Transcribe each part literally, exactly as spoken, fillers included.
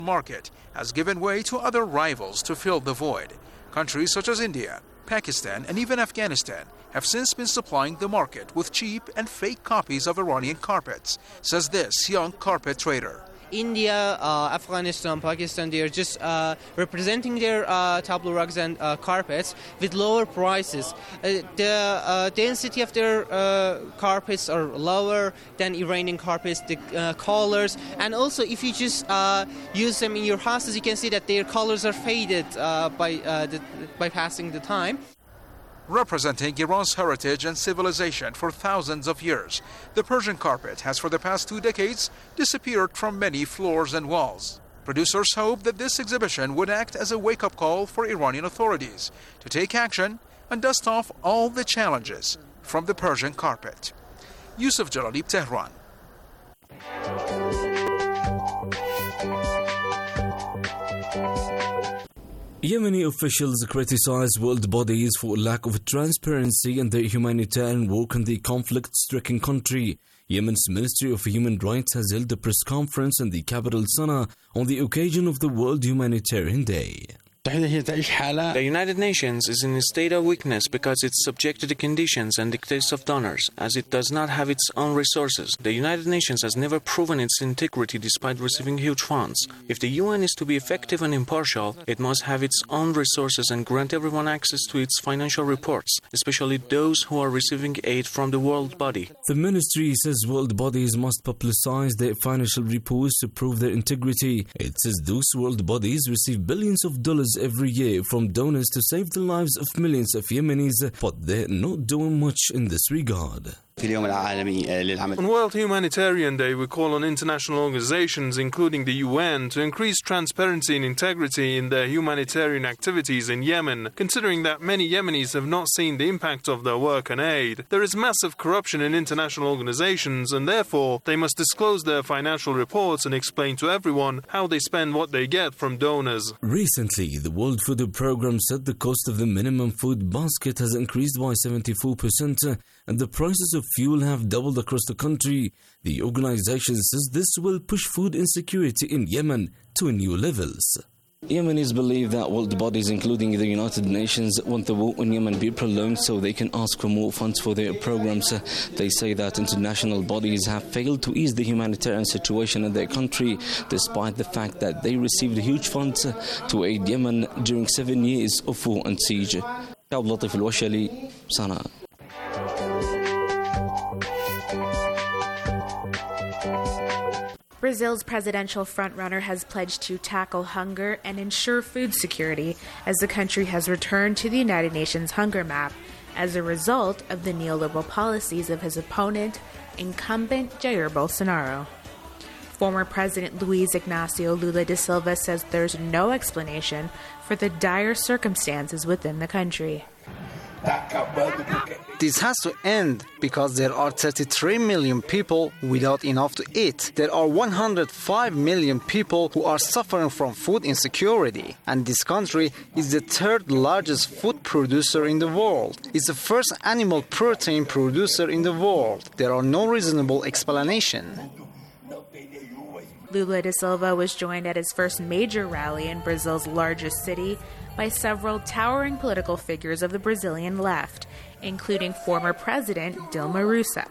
market has given way to other rivals to fill the void. Countries such as India, Pakistan, and even Afghanistan have since been supplying the market with cheap and fake copies of Iranian carpets, says this young carpet trader. India, uh, Afghanistan, Pakistan, they are just uh, representing their uh, tableau rugs and uh, carpets with lower prices. Uh, the uh, density of their uh, carpets are lower than Iranian carpets, the uh, colors, and also if you just uh, use them in your houses, you can see that their colors are faded uh, by, uh, the, by passing the time. Representing Iran's heritage and civilization for thousands of years, the Persian carpet has for the past two decades disappeared from many floors and walls. Producers hope that this exhibition would act as a wake-up call for Iranian authorities to take action and dust off all the challenges from the Persian carpet. Yusuf Jalali, Tehran. Yemeni officials criticize world bodies for lack of transparency in their humanitarian work in the conflict-stricken country. Yemen's Ministry of Human Rights has held a press conference in the capital Sana'a on the occasion of the World Humanitarian Day. The United Nations is in a state of weakness because it's subject to the conditions and dictates of donors, as it does not have its own resources. The United Nations has never proven its integrity despite receiving huge funds. If the U N is to be effective and impartial, it must have its own resources and grant everyone access to its financial reports, especially those who are receiving aid from the world body. The ministry says world bodies must publicize their financial reports to prove their integrity. It says those world bodies receive billions of dollars every year from donors to save the lives of millions of Yemenis, but they're not doing much in this regard. On World Humanitarian Day, we call on international organizations, including the U N, to increase transparency and integrity in their humanitarian activities in Yemen, considering that many Yemenis have not seen the impact of their work and aid. There is massive corruption in international organizations, and therefore they must disclose their financial reports and explain to everyone how they spend what they get from donors. Recently, the World Food Programme said the cost of the minimum food basket has increased by seventy-four percent, and the prices of fuel have doubled across the country. The organization says this will push food insecurity in Yemen to new levels. Yemenis believe that world bodies, including the United Nations, want the war in Yemen be prolonged so they can ask for more funds for their programs. They say that international bodies have failed to ease the humanitarian situation in their country, despite the fact that they received huge funds to aid Yemen during seven years of war and siege. Abdul Latif Al-Washali, Sana'a. Brazil's presidential frontrunner has pledged to tackle hunger and ensure food security as the country has returned to the United Nations hunger map as a result of the neoliberal policies of his opponent, incumbent Jair Bolsonaro. Former President Luiz Inácio Lula da Silva says there's no explanation for the dire circumstances within the country. This has to end because there are thirty-three million people without enough to eat. There are one hundred five million people who are suffering from food insecurity. And this country is the third largest food producer in the world. It's the first animal protein producer in the world. There are no reasonable explanations. Lula da Silva was joined at his first major rally in Brazil's largest city by several towering political figures of the Brazilian left, including former President Dilma Rousseff.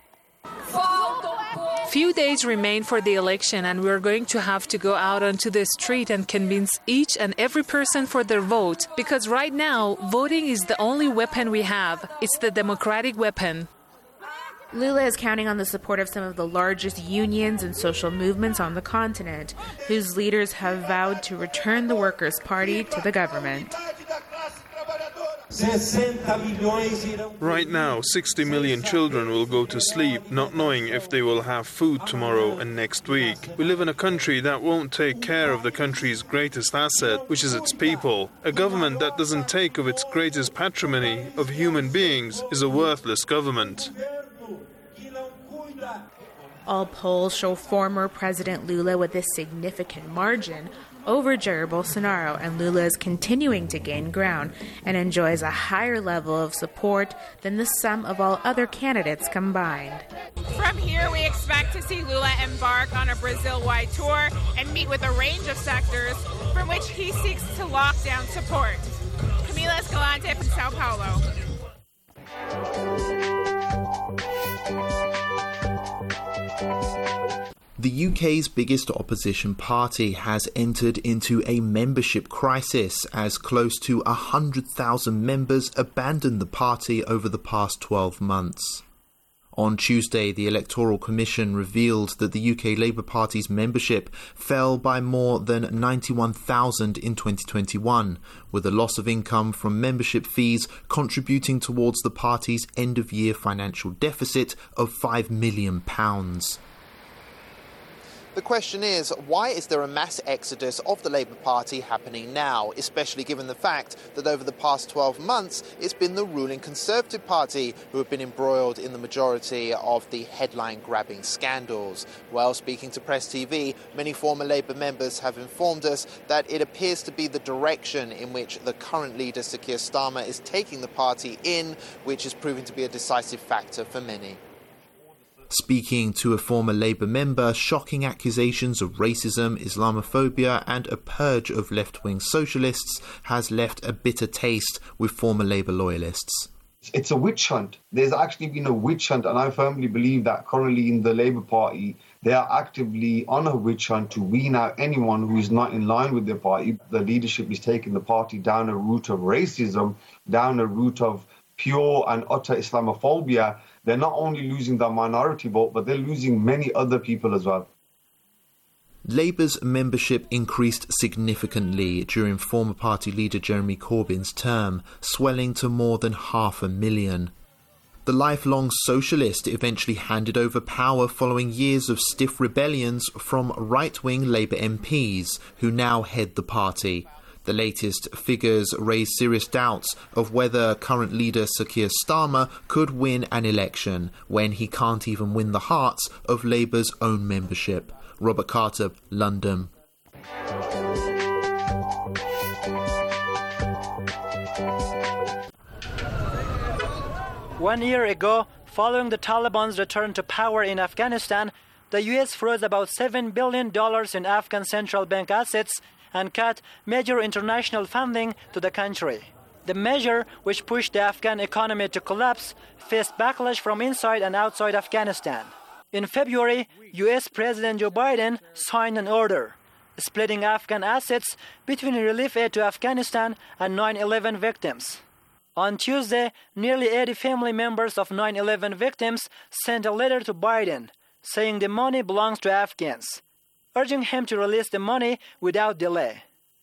Few days remain for the election, and we're going to have to go out onto the street and convince each and every person for their vote, because right now, voting is the only weapon we have. It's the democratic weapon. Lula is counting on the support of some of the largest unions and social movements on the continent, whose leaders have vowed to return the Workers' Party to the government. Right now, sixty million children will go to sleep not knowing if they will have food tomorrow and next week. We live in a country that won't take care of the country's greatest asset, which is its people. A government that doesn't take of its greatest patrimony of human beings is a worthless government. All polls show former President Lula with a significant margin over Jair Bolsonaro, and Lula is continuing to gain ground and enjoys a higher level of support than the sum of all other candidates combined. From here, we expect to see Lula embark on a Brazil-wide tour and meet with a range of sectors from which he seeks to lock down support. Camila Escalante from Sao Paulo. The U K's biggest opposition party has entered into a membership crisis as close to one hundred thousand members abandoned the party over the past twelve months. On Tuesday, the Electoral Commission revealed that the U K Labour Party's membership fell by more than ninety-one thousand in twenty twenty-one, with a loss of income from membership fees contributing towards the party's end-of-year financial deficit of five million pounds. The question is, why is there a mass exodus of the Labour Party happening now, especially given the fact that over the past twelve months it's been the ruling Conservative Party who have been embroiled in the majority of the headline-grabbing scandals? Well, speaking to Press T V, many former Labour members have informed us that it appears to be the direction in which the current leader, Sir Keir Starmer, is taking the party in, which is proving to be a decisive factor for many. Speaking to a former Labour member, shocking accusations of racism, Islamophobia and a purge of left-wing socialists has left a bitter taste with former Labour loyalists. It's a witch hunt. There's actually been a witch hunt, and I firmly believe that currently in the Labour Party, they are actively on a witch hunt to wean out anyone who is not in line with their party. The leadership is taking the party down a route of racism, down a route of pure and utter Islamophobia. They're not only losing the minority vote, but they're losing many other people as well. Labour's membership increased significantly during former party leader Jeremy Corbyn's term, swelling to more than half a million. The lifelong socialist eventually handed over power following years of stiff rebellions from right-wing Labour M Ps, who now head the party. The latest figures raise serious doubts of whether current leader Sir Keir Starmer could win an election when he can't even win the hearts of Labour's own membership. Robert Carter, London. One year ago, following the Taliban's return to power in Afghanistan, the U S froze about seven billion dollars in Afghan central bank assets and cut major international funding to the country. The measure, which pushed the Afghan economy to collapse, faced backlash from inside and outside Afghanistan. In February, U S President Joe Biden signed an order splitting Afghan assets between relief aid to Afghanistan and nine eleven victims. On Tuesday, nearly eighty family members of nine eleven victims sent a letter to Biden saying the money belongs to Afghans, urging him to release the money without delay.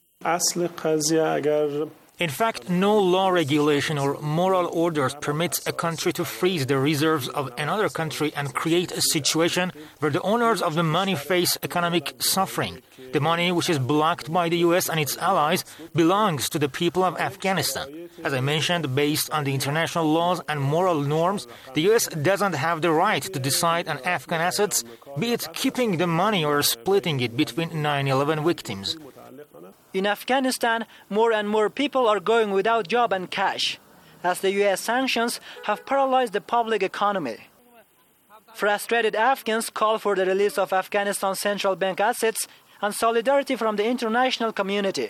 In fact, no law, regulation or moral orders permits a country to freeze the reserves of another country and create a situation where the owners of the money face economic suffering. The money, which is blocked by the U S and its allies, belongs to the people of Afghanistan. As I mentioned, based on the international laws and moral norms, the U S doesn't have the right to decide on Afghan assets, be it keeping the money or splitting it between nine eleven victims. In Afghanistan, more and more people are going without job and cash, as the U S sanctions have paralyzed the public economy. Frustrated Afghans call for the release of Afghanistan's central bank assets and solidarity from the international community.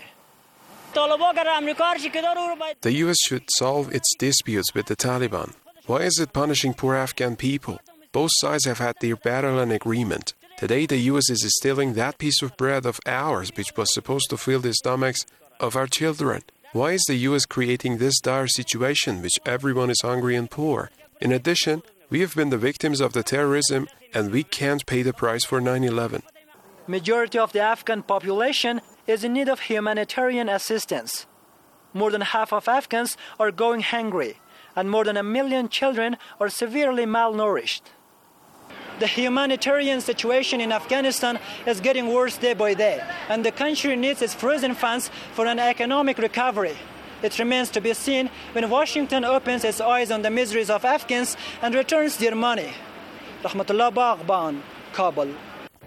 The U S should solve its disputes with the Taliban. Why is it punishing poor Afghan people? Both sides have had their battle and agreement. Today, the U S is stealing that piece of bread of ours, which was supposed to fill the stomachs of our children. Why is the U S creating this dire situation, which everyone is hungry and poor? In addition, we have been the victims of the terrorism, and we can't pay the price for nine eleven. Majority of the Afghan population is in need of humanitarian assistance. More than half of Afghans are going hungry, and more than a million children are severely malnourished. The humanitarian situation in Afghanistan is getting worse day by day, and the country needs its frozen funds for an economic recovery. It remains to be seen when Washington opens its eyes on the miseries of Afghans and returns their money. Rahmatullah Baghban, Kabul.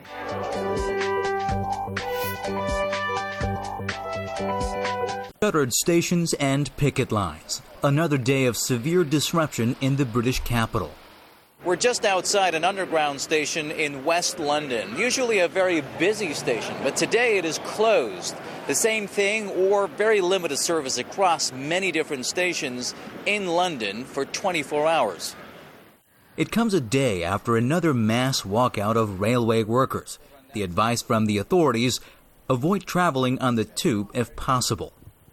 Shuttered stations and picket lines. Another day of severe disruption in the British capital. We're just outside an underground station in West London, usually a very busy station, but today it is closed. The same thing or very limited service across many different stations in London for twenty-four hours. It comes a day after another mass walkout of railway workers. The advice from the authorities, avoid traveling on the tube if possible.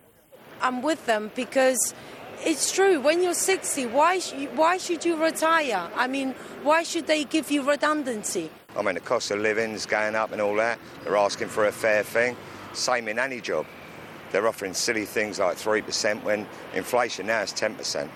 I'm with them because it's true. When you're sixty, why, sh- why should you retire? I mean, why should they give you redundancy? I mean, the cost of living's going up and all that. They're asking for a fair thing. Same in any job. They're offering silly things like three percent when inflation now is ten percent.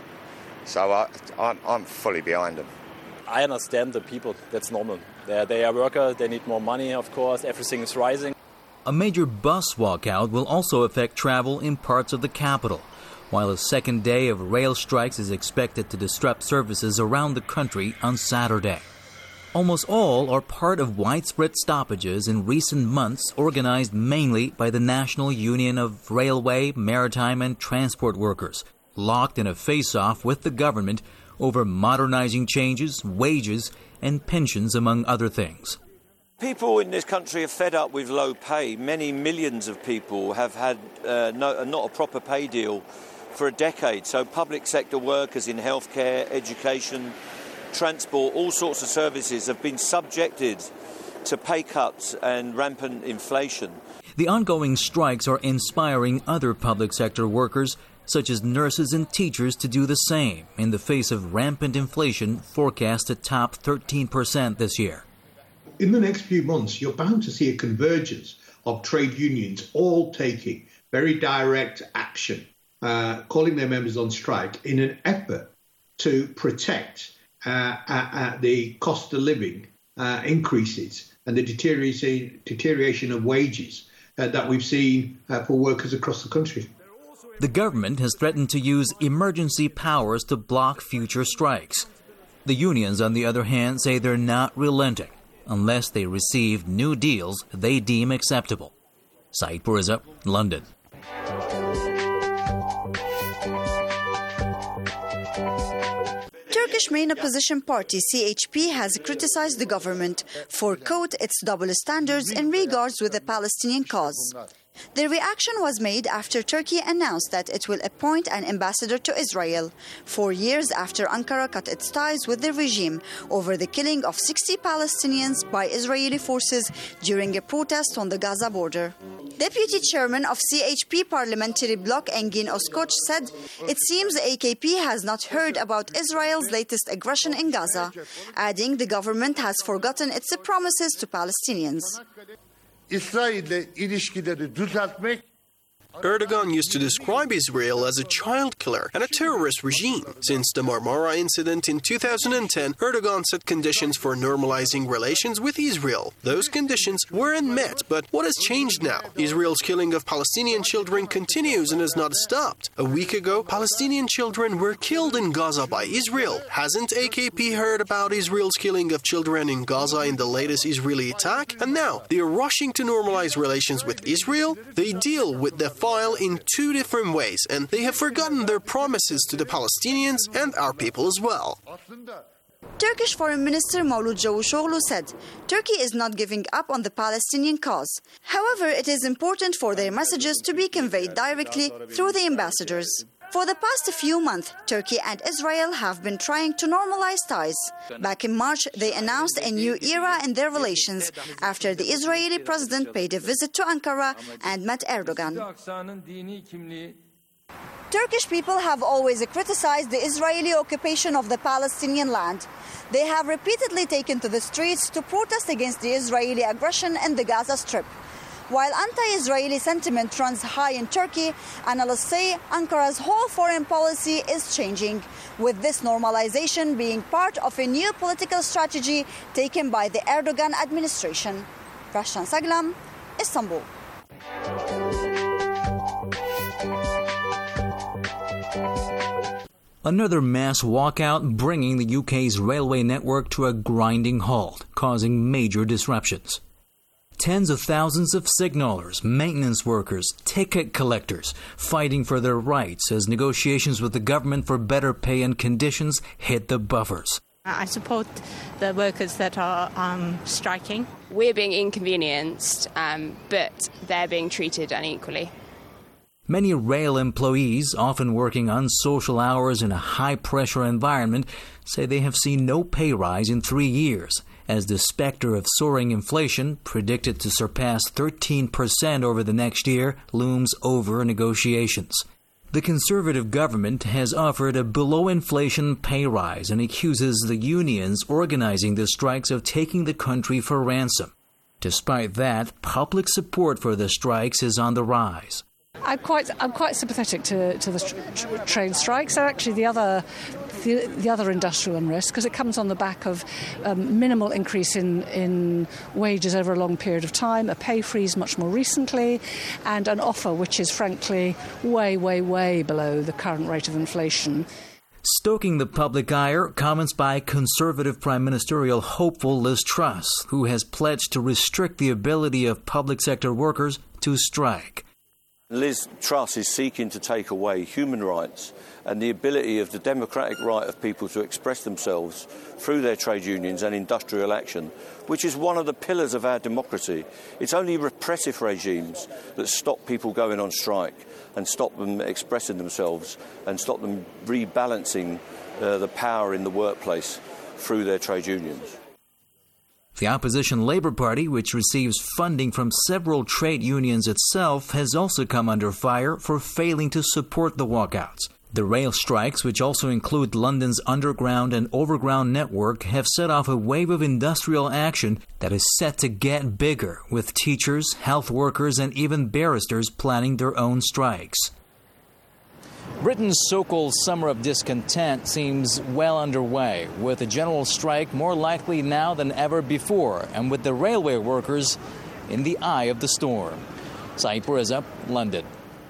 So I, I'm, I'm fully behind them. I understand the people. That's normal. They're, they are workers. They need more money, of course. Everything is rising. A major bus walkout will also affect travel in parts of the capital, while a second day of rail strikes is expected to disrupt services around the country on Saturday. Almost all are part of widespread stoppages in recent months organized mainly by the National Union of Railway, Maritime and Transport Workers, locked in a face-off with the government over modernizing changes, wages and pensions, among other things. People in this country are fed up with low pay. Many millions of people have had uh, no, not a proper pay deal for a decade. So public sector workers in healthcare, education, transport, all sorts of services have been subjected to pay cuts and rampant inflation. The ongoing strikes are inspiring other public sector workers, such as nurses and teachers, to do the same in the face of rampant inflation forecast to top thirteen percent this year. In the next few months, you're bound to see a convergence of trade unions all taking very direct action, uh, calling their members on strike in an effort to protect uh, uh, uh, the cost of living uh, increases and the deterioration, deterioration of wages uh, that we've seen uh, for workers across the country. The government has threatened to use emergency powers to block future strikes. The unions, on the other hand, say they're not relenting unless they receive new deals they deem acceptable. Saeed Puriza, London. Turkish main opposition party C H P has criticized the government for, quote, its double standards in regards with the Palestinian cause. The reaction was made after Turkey announced that it will appoint an ambassador to Israel, four years after Ankara cut its ties with the regime over the killing of sixty Palestinians by Israeli forces during a protest on the Gaza border. Deputy Chairman of C H P Parliamentary Bloc Engin Özkoç said, "It seems A K P has not heard about Israel's latest aggression in Gaza," adding the government has forgotten its promises to Palestinians. İsrail'le ilişkileri düzeltmek Erdogan used to describe Israel as a child killer and a terrorist regime. Since the Marmara incident in two thousand ten, Erdogan set conditions for normalizing relations with Israel. Those conditions weren't met, but what has changed now? Israel's killing of Palestinian children continues and has not stopped. A week ago, Palestinian children were killed in Gaza by Israel. Hasn't A K P heard about Israel's killing of children in Gaza in the latest Israeli attack? And now, they are rushing to normalize relations with Israel? They deal with the file in two different ways, and they have forgotten their promises to the Palestinians and our people as well. Turkish Foreign Minister Mevlut Cavusoglu said Turkey is not giving up on the Palestinian cause. However, it is important for their messages to be conveyed directly through the ambassadors. For the past few months, Turkey and Israel have been trying to normalize ties. Back in March, they announced a new era in their relations after the Israeli president paid a visit to Ankara and met Erdogan. Turkish people have always criticized the Israeli occupation of the Palestinian land. They have repeatedly taken to the streets to protest against the Israeli aggression in the Gaza Strip. While anti-Israeli sentiment runs high in Turkey, analysts say Ankara's whole foreign policy is changing, with this normalization being part of a new political strategy taken by the Erdogan administration. Rashtan Saglam, Istanbul. Another mass walkout bringing the U K's railway network to a grinding halt, causing major disruptions. Tens of thousands of signallers, maintenance workers, ticket collectors fighting for their rights as negotiations with the government for better pay and conditions hit the buffers. I support the workers that are um, striking. We're being inconvenienced, um, but they're being treated unequally. Many rail employees, often working unsocial hours in a high-pressure environment, say they have seen no pay rise in three years, as the specter of soaring inflation, predicted to surpass thirteen percent over the next year, looms over negotiations. The Conservative government has offered a below-inflation pay rise and accuses the unions organizing the strikes of taking the country for ransom. Despite that, public support for the strikes is on the rise. I'm quite, I'm quite sympathetic to, to the tr- train strikes. And actually, the other, the, the other industrial unrest, because it comes on the back of um, minimal increase in, in wages over a long period of time, a pay freeze much more recently, and an offer which is frankly way, way, way below the current rate of inflation. Stoking the public ire, comments by Conservative Prime Ministerial hopeful Liz Truss, who has pledged to restrict the ability of public sector workers to strike. Liz Truss is seeking to take away human rights and the ability of the democratic right of people to express themselves through their trade unions and industrial action, which is one of the pillars of our democracy. It's only repressive regimes that stop people going on strike and stop them expressing themselves and stop them rebalancing uh, the power in the workplace through their trade unions. The opposition Labour Party, which receives funding from several trade unions itself, has also come under fire for failing to support the walkouts. The rail strikes, which also include London's underground and overground network, have set off a wave of industrial action that is set to get bigger, with teachers, health workers, and even barristers planning their own strikes. Britain's so-called summer of discontent seems well underway, with a general strike more likely now than ever before, and with the railway workers in the eye of the storm. Saeed Reza, London.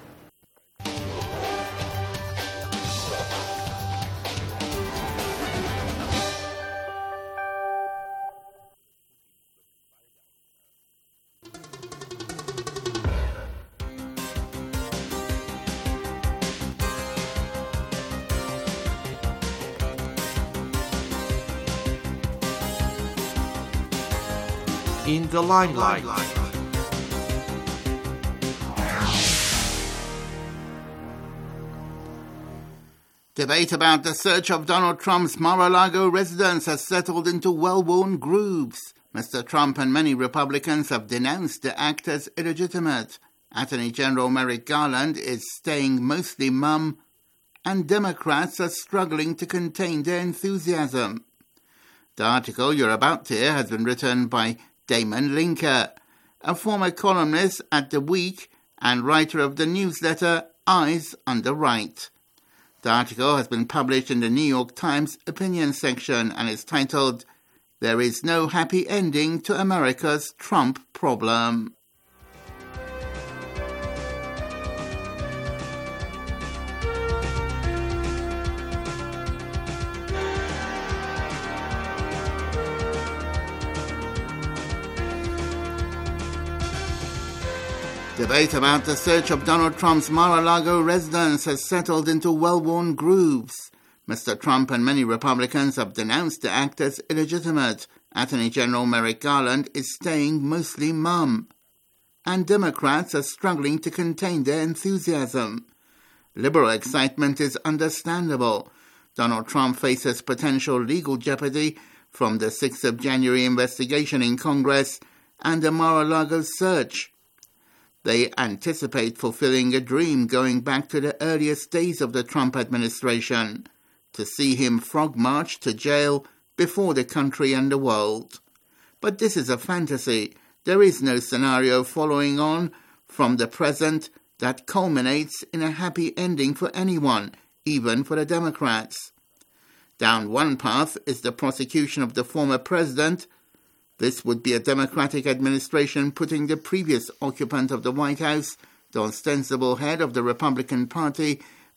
In the limelight. Debate about the search of Donald Trump's Mar-a-Lago residence has settled into well-worn grooves. Mister Trump and many Republicans have denounced the act as illegitimate. Attorney General Merrick Garland is staying mostly mum, and Democrats are struggling to contain their enthusiasm. The article you're about to hear has been written by Damon Linker, a former columnist at The Week and writer of the newsletter Eyes on the Right. The article has been published in the New York Times opinion section and is titled, "There is no happy ending to America's Trump problem." Debate about the search of Donald Trump's Mar-a-Lago residence has settled into well-worn grooves. Mister Trump and many Republicans have denounced the act as illegitimate. Attorney General Merrick Garland is staying mostly mum. And Democrats are struggling to contain their enthusiasm. Liberal excitement is understandable. Donald Trump faces potential legal jeopardy from the sixth of January investigation in Congress and the Mar-a-Lago search. They anticipate fulfilling a dream going back to the earliest days of the Trump administration, to see him frog march to jail before the country and the world. But this is a fantasy. There is no scenario following on from the present that culminates in a happy ending for anyone, even for the Democrats. Down one path is the prosecution of the former president. This would be a Democratic administration putting the previous occupant of the White House, the ostensible head of the Republican Party,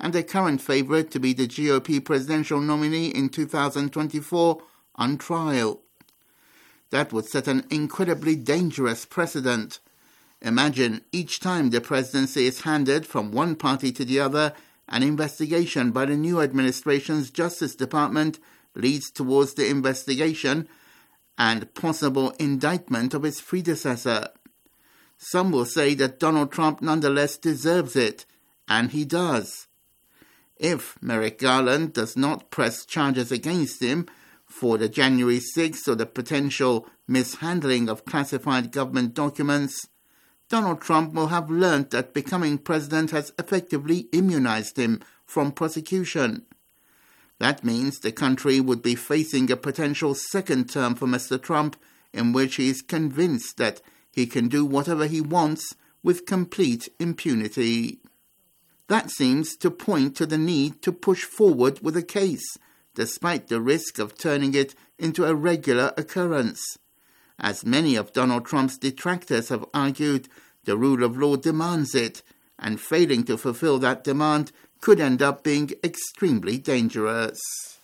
and the current favourite to be the G O P presidential nominee in two thousand twenty-four on trial. That would set an incredibly dangerous precedent. Imagine each time the presidency is handed from one party to the other, an investigation by the new administration's Justice Department leads towards the investigation and possible indictment of its predecessor. Some will say that Donald Trump nonetheless deserves it, and he does. If Merrick Garland does not press charges against him for the January sixth or the potential mishandling of classified government documents, Donald Trump will have learnt that becoming president has effectively immunized him from prosecution. That means the country would be facing a potential second term for Mister Trump, in which he is convinced that he can do whatever he wants with complete impunity. That seems to point to the need to push forward with a case, despite the risk of turning it into a regular occurrence. As many of Donald Trump's detractors have argued, the rule of law demands it, and failing to fulfill that demand could end up being extremely dangerous.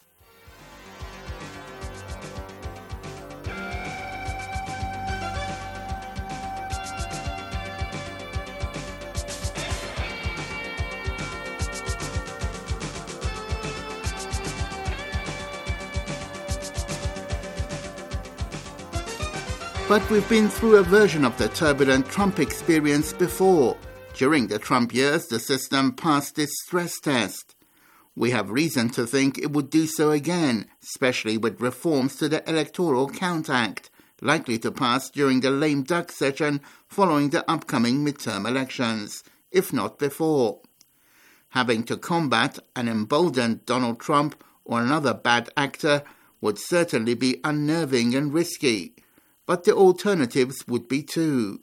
But we've been through a version of the turbulent Trump experience before. During the Trump years, the system passed its stress test. We have reason to think it would do so again, especially with reforms to the Electoral Count Act, likely to pass during the lame duck session following the upcoming midterm elections, if not before. Having to combat an emboldened Donald Trump or another bad actor would certainly be unnerving and risky. But the alternatives would be too.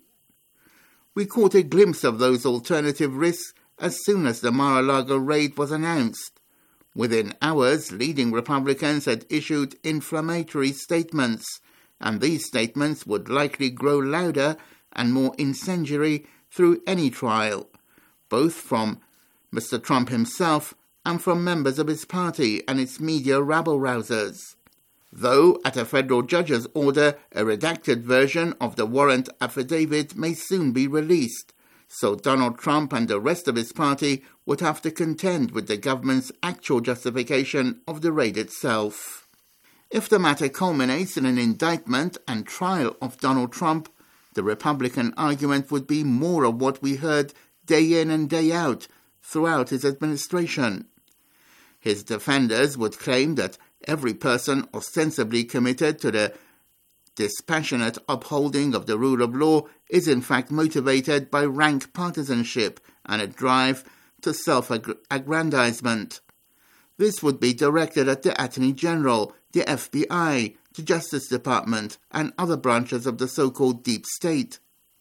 We caught a glimpse of those alternative risks as soon as the Mar-a-Lago raid was announced. Within hours, leading Republicans had issued inflammatory statements, and these statements would likely grow louder and more incendiary through any trial, both from Mister Trump himself and from members of his party and its media rabble-rousers. Though, at a federal judge's order, a redacted version of the warrant affidavit may soon be released, so Donald Trump and the rest of his party would have to contend with the government's actual justification of the raid itself. If the matter culminates in an indictment and trial of Donald Trump, the Republican argument would be more of what we heard day in and day out throughout his administration. His defenders would claim that every person ostensibly committed to the dispassionate upholding of the rule of law is in fact motivated by rank partisanship and a drive to self-aggrandizement. This would be directed at the Attorney General, the F B I, the Justice Department, and other branches of the so-called deep state.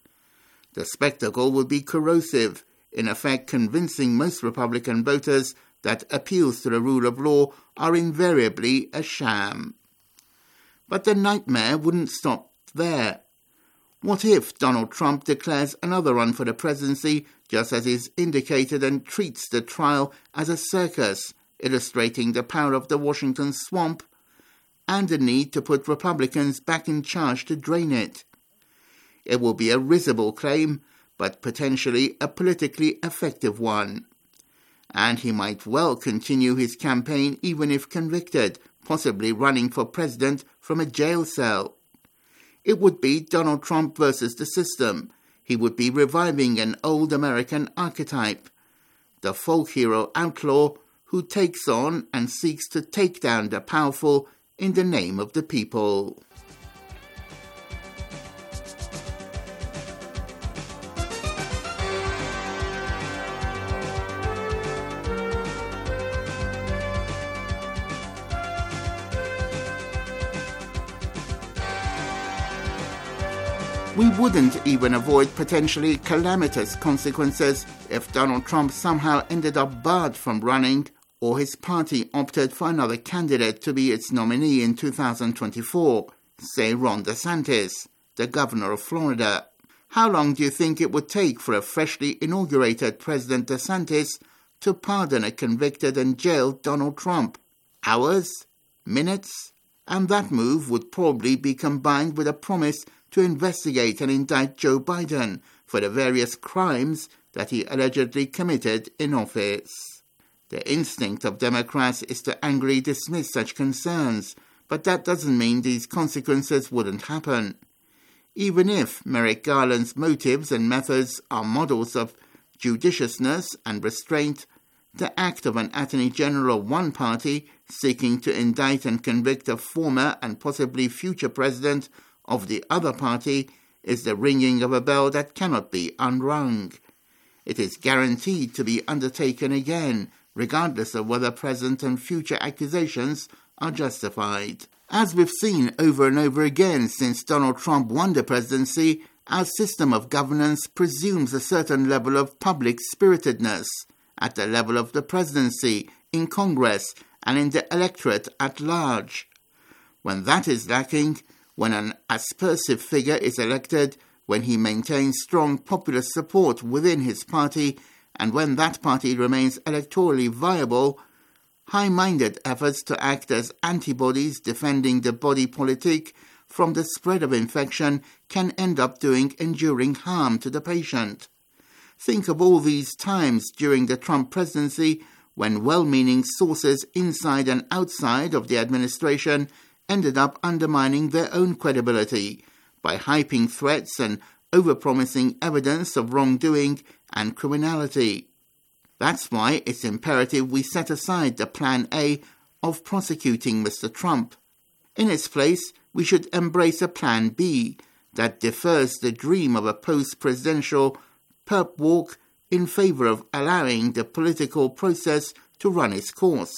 The spectacle would be corrosive, in effect convincing most Republican voters that appeals to the rule of law are invariably a sham. But the nightmare wouldn't stop there. What if Donald Trump declares another run for the presidency just as is indicated and treats the trial as a circus, illustrating the power of the Washington swamp and the need to put Republicans back in charge to drain it? It will be a risible claim, but potentially a politically effective one. And he might well continue his campaign even if convicted, possibly running for president from a jail cell. It would be Donald Trump versus the system. He would be reviving an old American archetype, the folk hero outlaw who takes on and seeks to take down the powerful in the name of the people. We wouldn't even avoid potentially calamitous consequences if Donald Trump somehow ended up barred from running or his party opted for another candidate to be its nominee in two thousand twenty-four, say Ron DeSantis, the governor of Florida. How long do you think it would take for a freshly inaugurated President DeSantis to pardon a convicted and jailed Donald Trump. Hours? Minutes? And that move would probably be combined with a promise to investigate and indict Joe Biden for the various crimes that he allegedly committed in office. The instinct of Democrats is to angrily dismiss such concerns, but that doesn't mean these consequences wouldn't happen. Even if Merrick Garland's motives and methods are models of judiciousness and restraint, the act of an Attorney General of one party seeking to indict and convict a former and possibly future president of the other party is the ringing of a bell that cannot be unrung. It is guaranteed to be undertaken again, regardless of whether present and future accusations are justified. As we've seen over and over again since Donald Trump won the presidency, our system of governance presumes a certain level of public spiritedness at the level of the presidency, in Congress, and in the electorate at large. When that is lacking, when an aspersive figure is elected, when he maintains strong popular support within his party, and when that party remains electorally viable, high-minded efforts to act as antibodies defending the body politic from the spread of infection can end up doing enduring harm to the patient. Think of all these times during the Trump presidency when well-meaning sources inside and outside of the administration ended up undermining their own credibility by hyping threats and overpromising evidence of wrongdoing and criminality. That's why it's imperative we set aside the Plan A of prosecuting Mister Trump. In its place, we should embrace a Plan B that defers the dream of a post-presidential perp walk in favor of allowing the political process to run its course.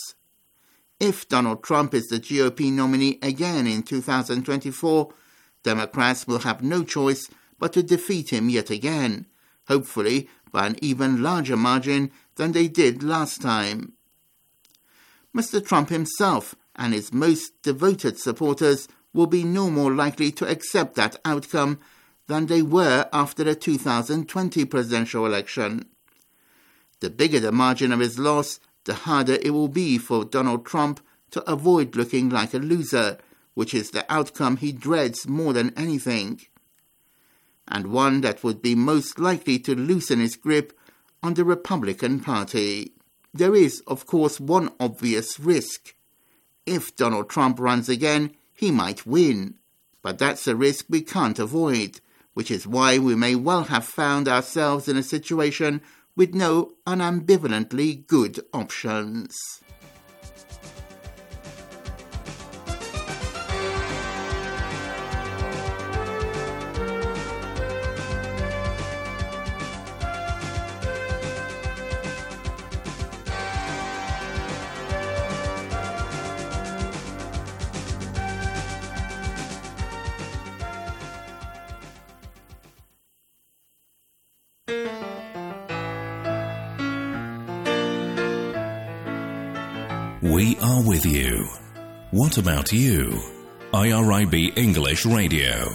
If Donald Trump is the G O P nominee again in two thousand twenty-four, Democrats will have no choice but to defeat him yet again, hopefully by an even larger margin than they did last time. Mister Trump himself and his most devoted supporters will be no more likely to accept that outcome than they were after the two thousand twenty presidential election. The bigger the margin of his loss, the harder it will be for Donald Trump to avoid looking like a loser, which is the outcome he dreads more than anything, and one that would be most likely to loosen his grip on the Republican Party. There is, of course, one obvious risk. If Donald Trump runs again, he might win. But that's a risk we can't avoid, which is why we may well have found ourselves in a situation with no unambivalently good options. We are with you. What about you? I R I B English Radio.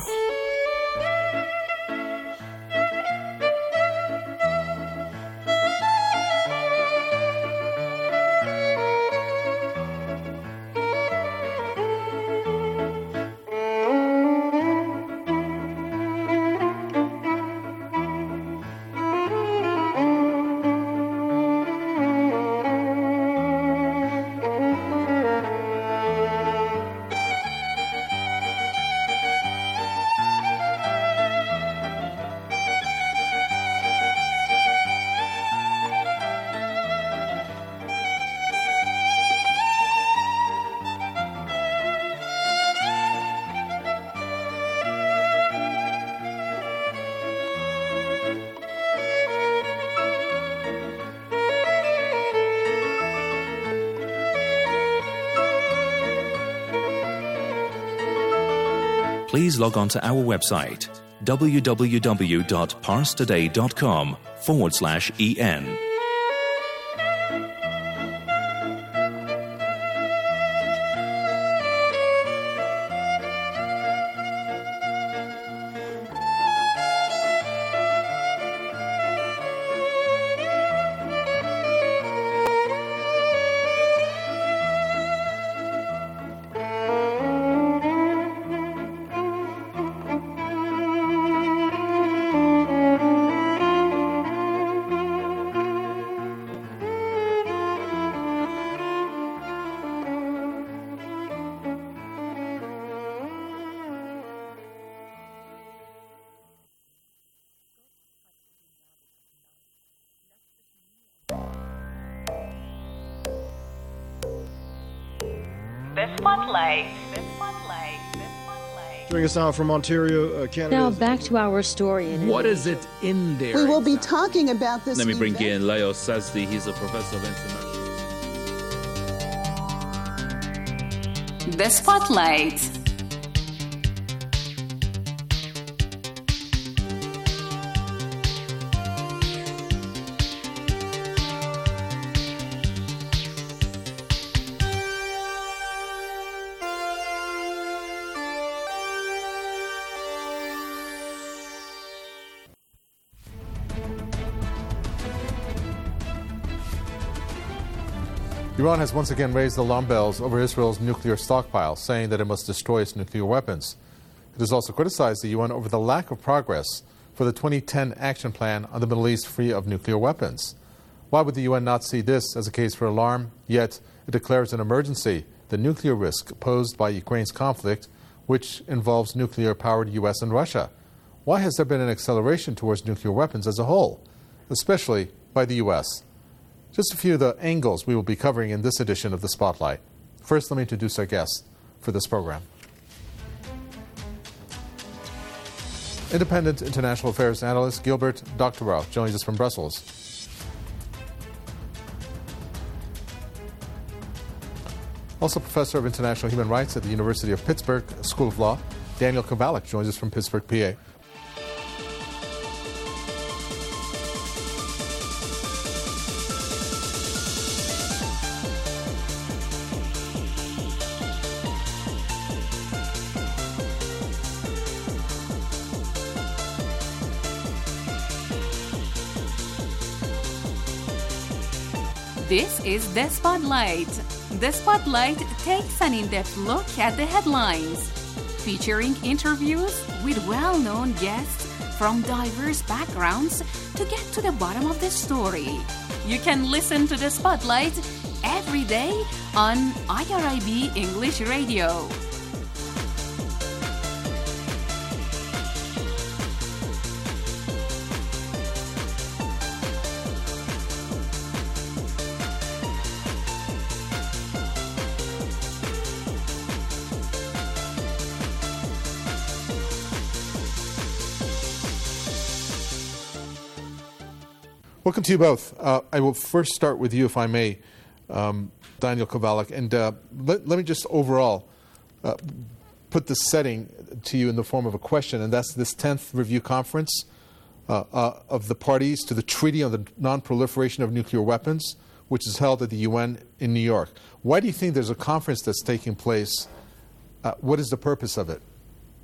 Please log on to our website, www.parstoday.com forward slash en. The Spotlight. The Spotlight. The Spotlight. Joining us now from Ontario, uh, Canada. Now back to our story. In what is it in there? We will be talking about this. Let me bring event. in Leo Sazdi. He's a professor of international. The Spotlight. Iran has once again raised the alarm bells over Israel's nuclear stockpile, saying that it must destroy its nuclear weapons. It has also criticized the U N over the lack of progress for the twenty ten action plan on the Middle East free of nuclear weapons. Why would the U N not see this as a case for alarm, yet it declares an emergency, the nuclear risk posed by Ukraine's conflict, which involves nuclear-powered U S and Russia? Why has there been an acceleration towards nuclear weapons as a whole, especially by the U S? Just a few of the angles we will be covering in this edition of The Spotlight. First, let me introduce our guest for this program. Independent international affairs analyst Gilbert Doctorow joins us from Brussels. Also professor of international human rights at the University of Pittsburgh School of Law, Daniel Kovalik joins us from Pittsburgh, P A. This is The Spotlight. The Spotlight takes an in-depth look at the headlines, featuring interviews with well-known guests from diverse backgrounds to get to the bottom of the story. You can listen to The Spotlight every day on I R I B English Radio. Welcome to you both. Uh, I will first start with you, if I may, um, Daniel Kovalik. And uh, let, let me just overall uh, put the setting to you in the form of a question, and that's this tenth review conference uh, uh, of the parties to the Treaty on the Non-Proliferation of Nuclear Weapons, which is held at the U N in New York. Why do you think there's a conference that's taking place? Uh, what is the purpose of it?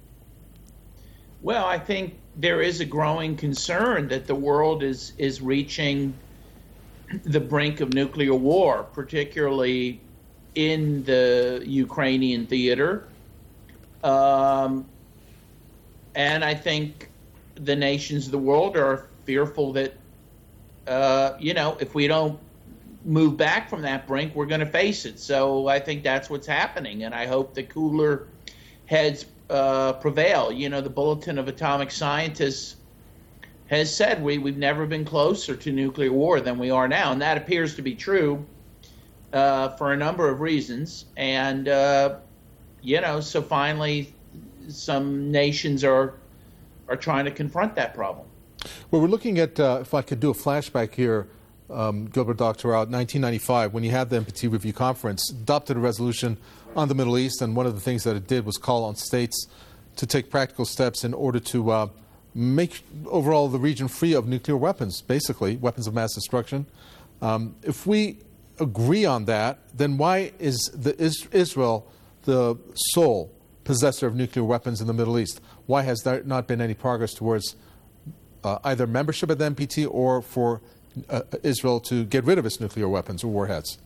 Well, I think there is a growing concern that the world is is reaching the brink of nuclear war, particularly in the Ukrainian theater. Um, and I think the nations of the world are fearful that, uh, you know, if we don't move back from that brink, we're going to face it. So I think that's what's happening. And I hope the cooler heads Uh, prevail. You know, the Bulletin of Atomic Scientists has said we, we've never been closer to nuclear war than we are now, and that appears to be true uh, for a number of reasons. And, uh, you know, so finally some nations are are trying to confront that problem. Well, we're looking at, uh, if I could do a flashback here, um, Gilbert Doctorow, nineteen ninety-five, when you had the N P T Review Conference, adopted a resolution on the Middle East, and one of the things that it did was call on states to take practical steps in order to uh, make overall the region free of nuclear weapons, basically, weapons of mass destruction. Um, if we agree on that, then why is the, is Israel the sole possessor of nuclear weapons in the Middle East? Why has there not been any progress towards uh, either membership at the N P T or for uh, Israel to get rid of its nuclear weapons or warheads?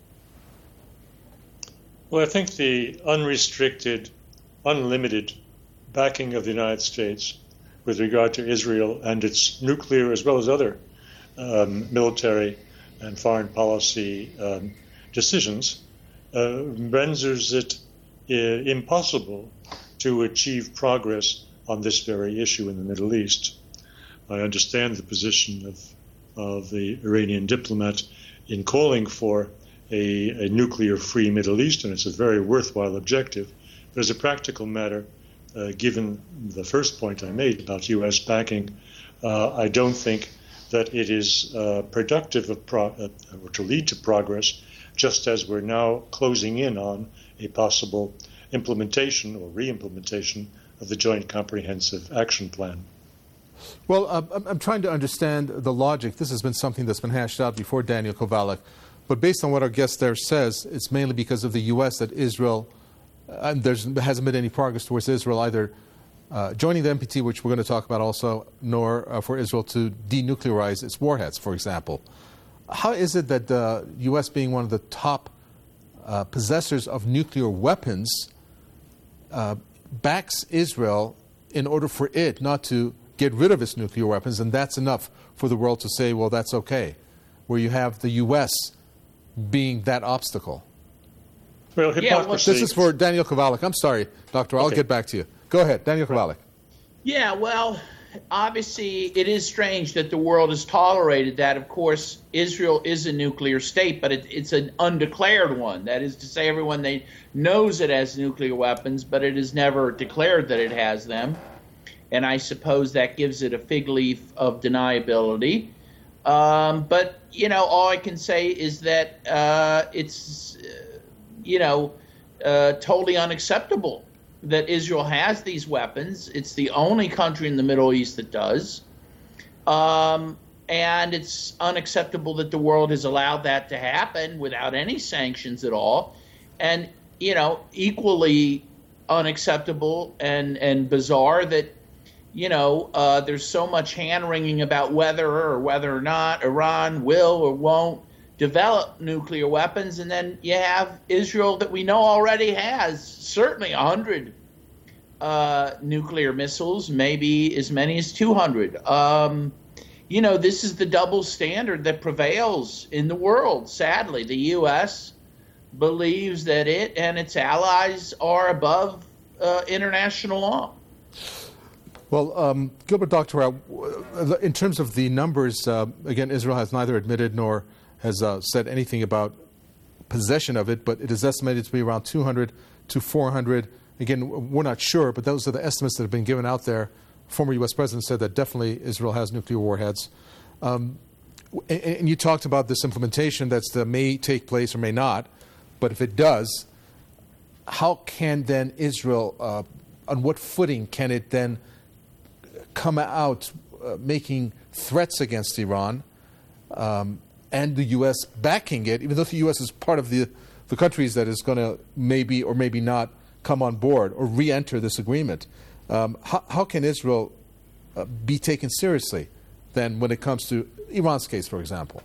Well, I think the unrestricted, unlimited backing of the United States with regard to Israel and its nuclear as well as other um, military and foreign policy um, decisions uh, renders it uh, impossible to achieve progress on this very issue in the Middle East. I understand the position of, of the Iranian diplomat in calling for a, a nuclear-free Middle East, and it's a very worthwhile objective. But as a practical matter, uh, given the first point I made about U S backing, uh, I don't think that it is uh, productive of pro- uh, or to lead to progress, just as we're now closing in on a possible implementation or re-implementation of the Joint Comprehensive Action Plan. Well, uh, I'm trying to understand the logic. This has been something that's been hashed out before, Daniel Kovalik. But based on what our guest there says, it's mainly because of the U S that Israel, uh, there hasn't been any progress towards Israel either uh, joining the N P T, which we're going to talk about also, nor uh, for Israel to denuclearize its warheads, for example. How is it that the U S, being one of the top uh, possessors of nuclear weapons, uh, backs Israel in order for it not to get rid of its nuclear weapons, and that's enough for the world to say, well, that's okay, where you have the U S being that obstacle? Well, hypocrisy. This is for Daniel Kovalik. I'm sorry, Doctor. I'll okay. get back to you. Go ahead, Daniel Kovalik. Yeah, well, obviously it is strange that the world has tolerated that. Of course, Israel is a nuclear state, but it, it's an undeclared one. That is to say, everyone they knows it has nuclear weapons, but it has never declared that it has them. And I suppose that gives it a fig leaf of deniability. Um, but, you know, all I can say is that uh, it's, uh, you know, uh, totally unacceptable that Israel has these weapons. It's the only country in the Middle East that does. Um, and it's unacceptable that the world has allowed that to happen without any sanctions at all. And, you know, equally unacceptable and, and bizarre that, you know, uh, there's so much hand-wringing about whether or whether or not Iran will or won't develop nuclear weapons, and then you have Israel that we know already has certainly one hundred uh, nuclear missiles, maybe as many as two hundred. Um, you know, this is the double standard that prevails in the world, sadly. The U S believes that it and its allies are above uh, international law. Well, um, Gilbert Doctorow, in terms of the numbers, uh, again, Israel has neither admitted nor has uh, said anything about possession of it, but it is estimated to be around two hundred to four hundred. Again, we're not sure, but those are the estimates that have been given out there. Former U S president said that definitely Israel has nuclear warheads. Um, and, and you talked about this implementation that may take place or may not, but if it does, how can then Israel, uh, on what footing can it then come out uh, making threats against Iran, um, and the U S backing it, even though the U S is part of the, the countries that is going to maybe or maybe not come on board or re-enter this agreement? Um, how, how can Israel uh, be taken seriously then when it comes to Iran's case, for example?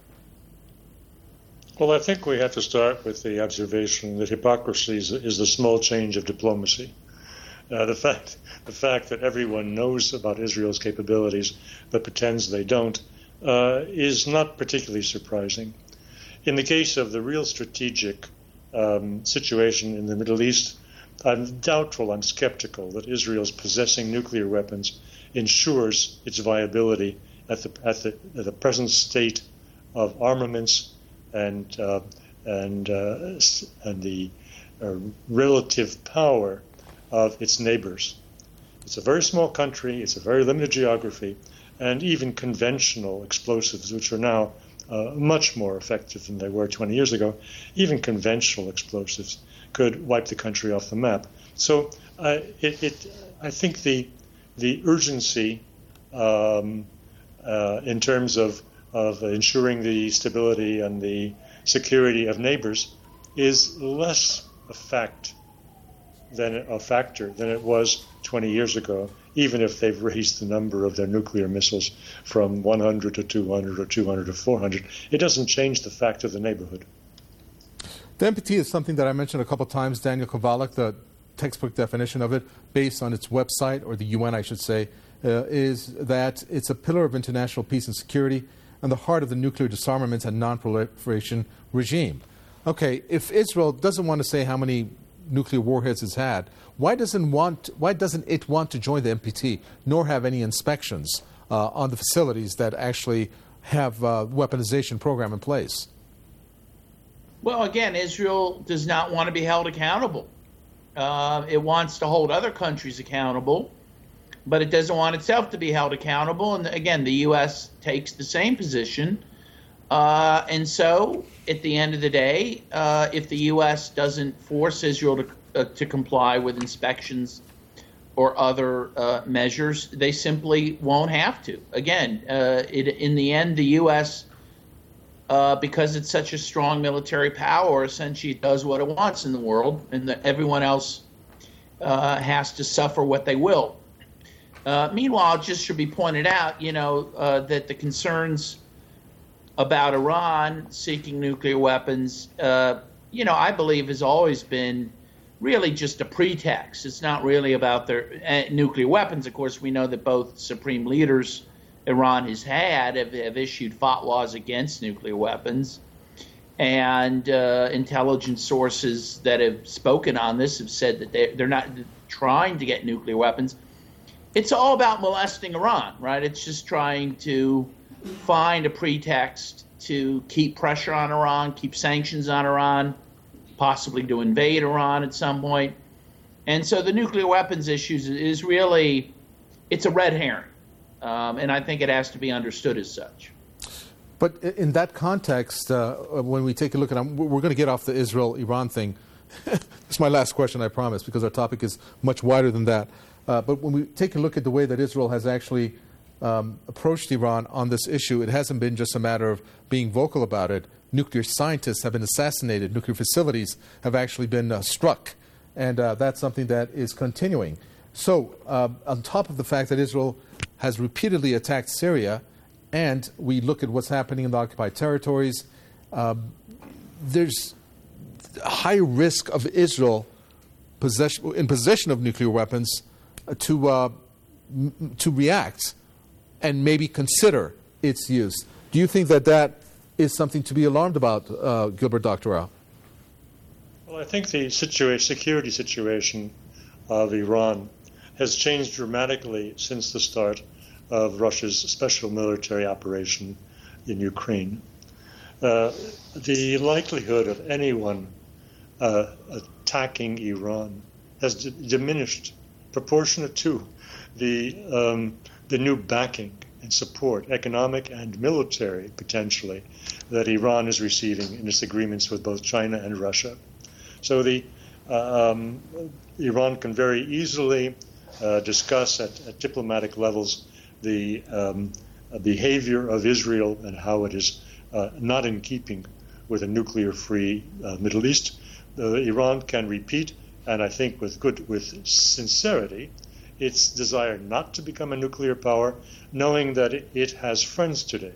Well, I think we have to start with the observation that hypocrisy is, is the small change of diplomacy. Uh, the fact the fact that everyone knows about Israel's capabilities but pretends they don't uh, is not particularly surprising. In the case of the real strategic um, situation in the Middle East, I'm doubtful, I'm skeptical that Israel's possessing nuclear weapons ensures its viability at the at the, at the present state of armaments and uh, and uh, and the uh, relative power of its neighbors. It's a very small country, it's a very limited geography, and even conventional explosives, which are now uh, much more effective than they were twenty years ago, even conventional explosives could wipe the country off the map. So uh, it, it, I think the the urgency um, uh, in terms of, of ensuring the stability and the security of neighbors is less a fact than a factor than it was twenty years ago, even if they've raised the number of their nuclear missiles from one hundred to two hundred or two hundred to four hundred. It doesn't change the fact of the neighborhood. The N P T is something that I mentioned a couple of times, Daniel Kovalik. The textbook definition of it, based on its website, or the U N, I should say, uh, is that it's a pillar of international peace and security and the heart of the nuclear disarmament and non-proliferation regime. Okay, if Israel doesn't want to say how many nuclear warheads it's had, why doesn't want why doesn't it want to join the N P T nor have any inspections uh, on the facilities that actually have a weaponization program in place? Well, again, Israel does not want to be held accountable. Uh, it wants to hold other countries accountable, but it doesn't want itself to be held accountable. And again, the U S takes the same position. Uh, and so, at the end of the day, uh, if the U S doesn't force Israel to, uh, to comply with inspections or other uh, measures, they simply won't have to. Again, uh, it, in the end, the U S, uh, because it's such a strong military power, essentially it does what it wants in the world, and the, everyone else uh, has to suffer what they will. Uh, meanwhile, it just should be pointed out, you know, uh, that the concerns about Iran seeking nuclear weapons, uh, you know, I believe has always been really just a pretext. It's not really about their uh, nuclear weapons. Of course, we know that both supreme leaders Iran has had have, have issued fatwas against nuclear weapons. And uh, intelligence sources that have spoken on this have said that they're, they're not trying to get nuclear weapons. It's all about molesting Iran, right? It's just trying to find a pretext to keep pressure on Iran, keep sanctions on Iran, possibly to invade Iran at some point. And so the nuclear weapons issues is really, it's a red herring. Um, and I think it has to be understood as such. But in that context, uh, when we take a look at, um, we're going to get off the Israel-Iran thing. It's my last question, I promise, because our topic is much wider than that. Uh, but when we take a look at the way that Israel has actually um, approached Iran on this issue, it hasn't been just a matter of being vocal about it. Nuclear scientists have been assassinated. Nuclear facilities have actually been uh, struck. And uh, that's something that is continuing. So uh, on top of the fact that Israel has repeatedly attacked Syria, and we look at what's happening in the occupied territories, um, there's a high risk of Israel possession, in possession of nuclear weapons uh, to, uh, m- to react and maybe consider its use. Do you think that that is something to be alarmed about, uh, Gilbert Doctorow? Well, I think the situa- security situation of Iran has changed dramatically since the start of Russia's special military operation in Ukraine. Uh, the likelihood of anyone uh, attacking Iran has d- diminished proportionate to the um, the new backing and support, economic and military potentially, that Iran is receiving in its agreements with both China and Russia. So the uh, um, Iran can very easily uh, discuss at, at diplomatic levels the um, behavior of Israel and how it is uh, not in keeping with a nuclear-free uh, Middle East. Uh, Iran can repeat, and I think with good, with sincerity, its desire not to become a nuclear power, knowing that it, it has friends today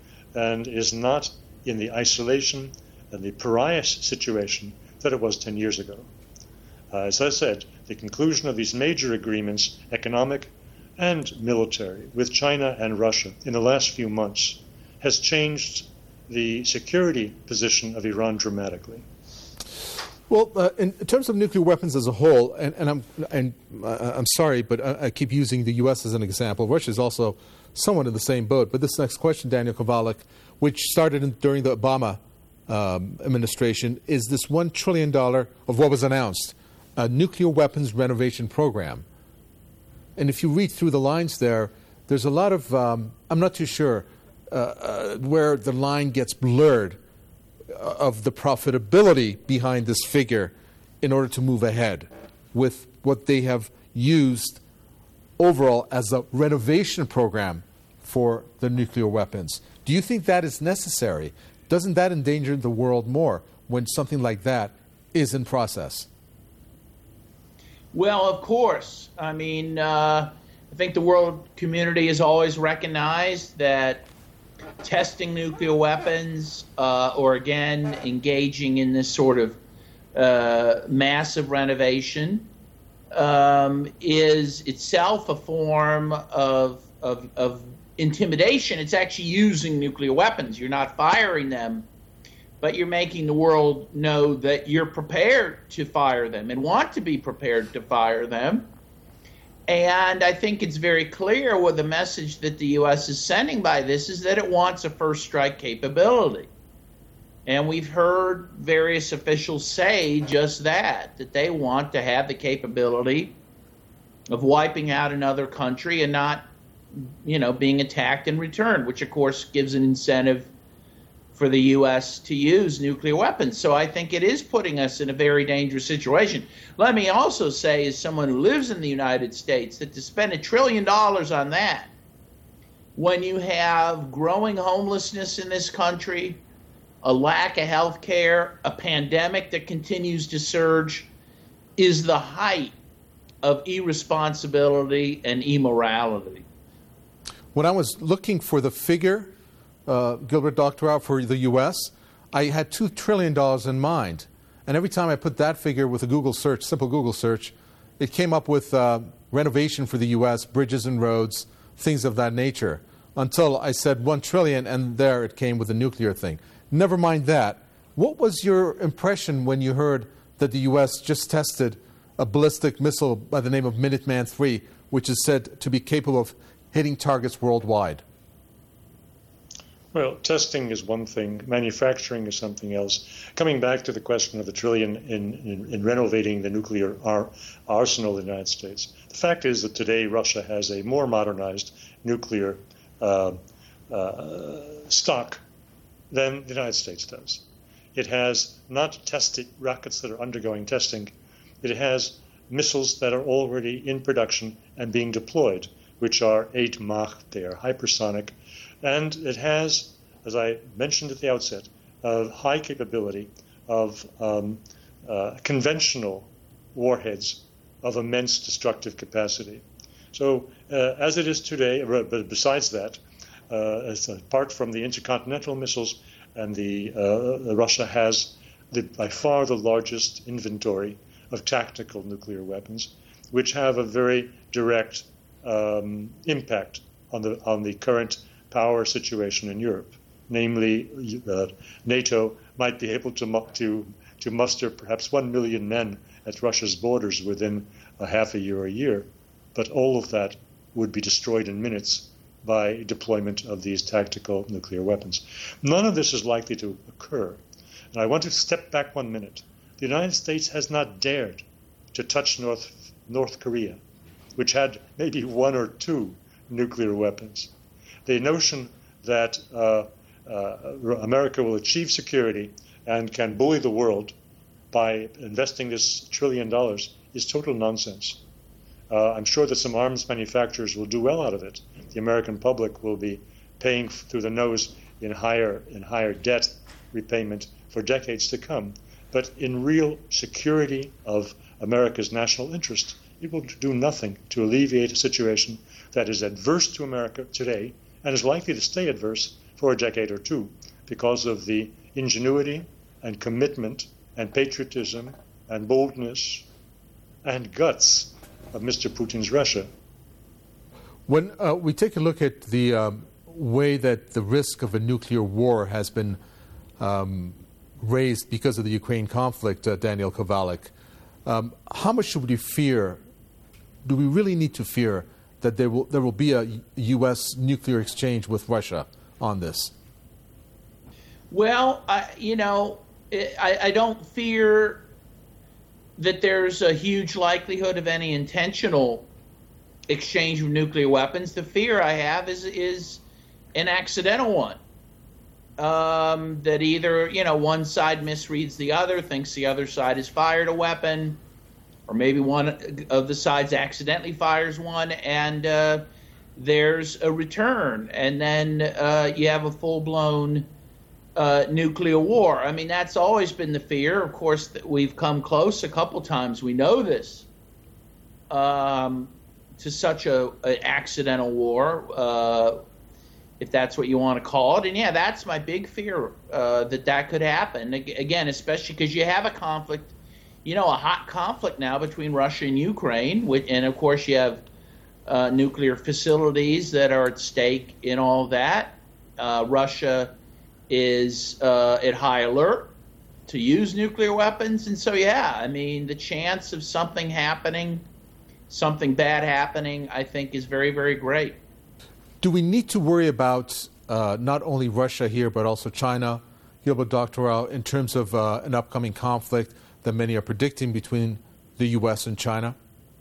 and is not in the isolation and the pariah situation that it was ten years ago. Uh, as I said, the conclusion of these major agreements, economic and military, with China and Russia in the last few months has changed the security position of Iran dramatically. Well, uh, in terms of nuclear weapons as a whole, and, and I'm and uh, I'm sorry, but I, I keep using the U S as an example. Russia is also somewhat in the same boat. But this next question, Daniel Kovalik, which started in, during the Obama um, administration, is this one trillion dollars of what was announced, a nuclear weapons renovation program. And if you read through the lines there, there's a lot of, um, I'm not too sure, uh, uh, where the line gets blurred of the profitability behind this figure in order to move ahead with what they have used overall as a renovation program for the nuclear weapons. Do you think that is necessary? Doesn't that endanger the world more when something like that is in process? Well, of course. I mean, uh, I think the world community has always recognized that testing nuclear weapons uh, or, again, engaging in this sort of uh, massive renovation um, is itself a form of, of, of intimidation. It's actually using nuclear weapons. You're not firing them, but you're making the world know that you're prepared to fire them and want to be prepared to fire them. And I think it's very clear what the message that the U S is sending by this is that it wants a first strike capability. And we've heard various officials say just that, that they want to have the capability of wiping out another country and not, you know, being attacked in return, which of course gives an incentive for the U S to use nuclear weapons. So I think it is putting us in a very dangerous situation. Let me also say, as someone who lives in the United States, that to spend a trillion dollars on that, when you have growing homelessness in this country, a lack of health care, a pandemic that continues to surge, is the height of irresponsibility and immorality. When I was looking for the figure, uh, Gilbert Doctorow, for the U S, I had two trillion dollars in mind. And every time I put that figure with a Google search, simple Google search, it came up with uh, renovation for the U S, bridges and roads, things of that nature, until I said one trillion, and there it came with the nuclear thing. Never mind that. What was your impression when you heard that the U S just tested a ballistic missile by the name of Minuteman three, which is said to be capable of hitting targets worldwide? Well, testing is one thing. Manufacturing is something else. Coming back to the question of the trillion in, in, in renovating the nuclear ar- arsenal of the United States, the fact is that today Russia has a more modernized nuclear uh, uh, stock than the United States does. It has not tested rockets that are undergoing testing. It has missiles that are already in production and being deployed, which are eight Mach, they are hypersonic. And it has, as I mentioned at the outset, a high capability of um, uh, conventional warheads of immense destructive capacity. So uh, as it is today, but besides that, uh, as apart from the intercontinental missiles, and the uh, Russia has the, by far the largest inventory of tactical nuclear weapons, which have a very direct um, impact on the on the current power situation in Europe. Namely, uh, NATO might be able to, mu- to to muster perhaps one million men at Russia's borders within a half a year or a year, but all of that would be destroyed in minutes by deployment of these tactical nuclear weapons. None of this is likely to occur. And I want to step back one minute. The United States has not dared to touch North, North Korea, which had maybe one or two nuclear weapons. The notion that uh, uh, America will achieve security and can bully the world by investing this trillion dollars is total nonsense. Uh, I'm sure that some arms manufacturers will do well out of it. The American public will be paying through the nose in higher in higher debt repayment for decades to come. But in real security of America's national interest, it will do nothing to alleviate a situation that is adverse to America today and is likely to stay adverse for a decade or two because of the ingenuity and commitment and patriotism and boldness and guts of Mister Putin's Russia. When uh, we take a look at the um, way that the risk of a nuclear war has been um, raised because of the Ukraine conflict, uh, Daniel Kovalik, um, how much should we fear, do we really need to fear that there will, there will be a U S nuclear exchange with Russia on this? Well, I, you know, I, I don't fear that there's a huge likelihood of any intentional exchange of nuclear weapons. The fear I have is is an accidental one. Um, that either, you know, one side misreads the other, thinks the other side has fired a weapon, or maybe one of the sides accidentally fires one, and uh, there's a return, and then uh, you have a full-blown Uh, nuclear war. I mean, that's always been the fear. Of course, that we've come close a couple times. We know this um, to such a, a accidental war, uh, if that's what you want to call it. And yeah, that's my big fear, uh, that that could happen. Again, especially because you have a conflict, you know, a hot conflict now between Russia and Ukraine, which, and of course you have uh, nuclear facilities that are at stake in all of that. Uh, Russia is uh, at high alert to use nuclear weapons. And so, yeah, I mean, the chance of something happening, something bad happening, I think is very, very great. Do we need to worry about uh, not only Russia here, but also China, Gilbert Doctorow, in terms of uh, an upcoming conflict that many are predicting between the U S and China?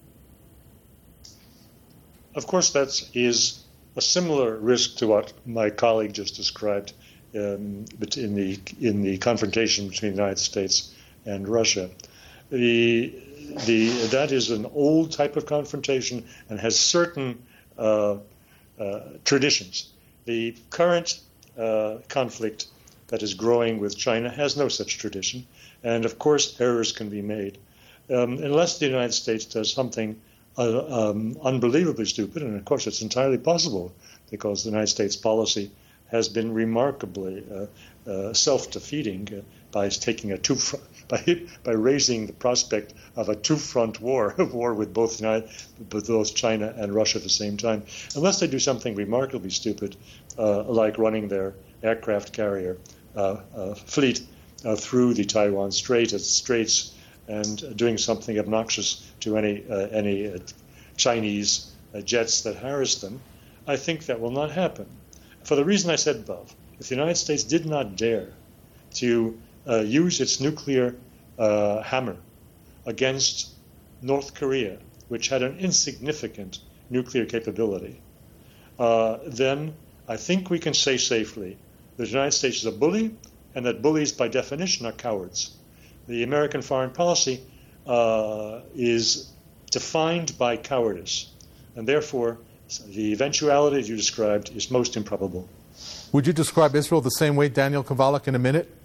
Of course, that is a similar risk to what my colleague just described um, in the in the confrontation between the United States and Russia. The the that is an old type of confrontation and has certain uh, uh, traditions. The current uh, conflict that is growing with China has no such tradition, and of course errors can be made um, unless the United States does something uh, um, unbelievably stupid, and of course it's entirely possible because the United States policy has been remarkably uh, uh, self-defeating uh, by taking a two fr- by by raising the prospect of a two-front war, a war with both United, with both China and Russia at the same time, unless they do something remarkably stupid, uh, like running their aircraft carrier uh, uh, fleet uh, through the Taiwan Strait, Straits, and doing something obnoxious to any uh, any uh, Chinese uh, jets that harass them. I think that will not happen. For the reason I said above, if the United States did not dare to uh, use its nuclear uh, hammer against North Korea, which had an insignificant nuclear capability, uh, then I think we can say safely that the United States is a bully, and that bullies by definition are cowards. The American foreign policy uh, is defined by cowardice, and therefore the eventuality you described is most improbable. Would you describe Israel the same way, Daniel Kovalik, in a minute?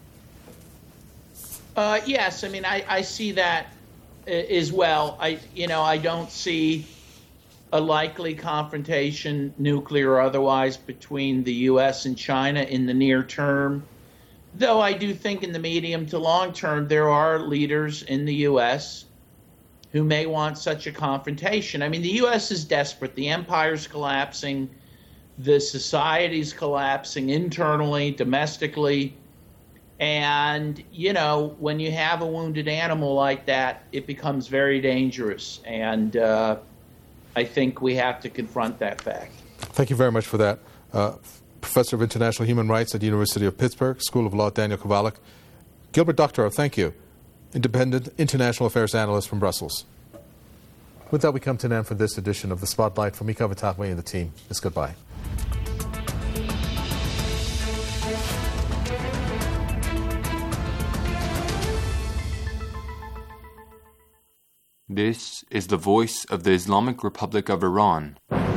Uh, yes, I mean, I, I see that as well. I, you know, I don't see a likely confrontation, nuclear or otherwise, between the U S and China in the near term. Though I do think in the medium to long term, there are leaders in the U S who may want such a confrontation. I mean, the U S is desperate. The empire's collapsing. The society's collapsing internally, domestically. And, you know, when you have a wounded animal like that, it becomes very dangerous. And uh, I think we have to confront that fact. Thank you very much for that. Uh, Professor of International Human Rights at the University of Pittsburgh, School of Law, Daniel Kovalik. Gilbert Doctorow, thank you. Independent international affairs analyst from Brussels. With that, we come to an end for this edition of The Spotlight. From Mika Vatakwe and the team, it's goodbye. This is the voice of the Islamic Republic of Iran.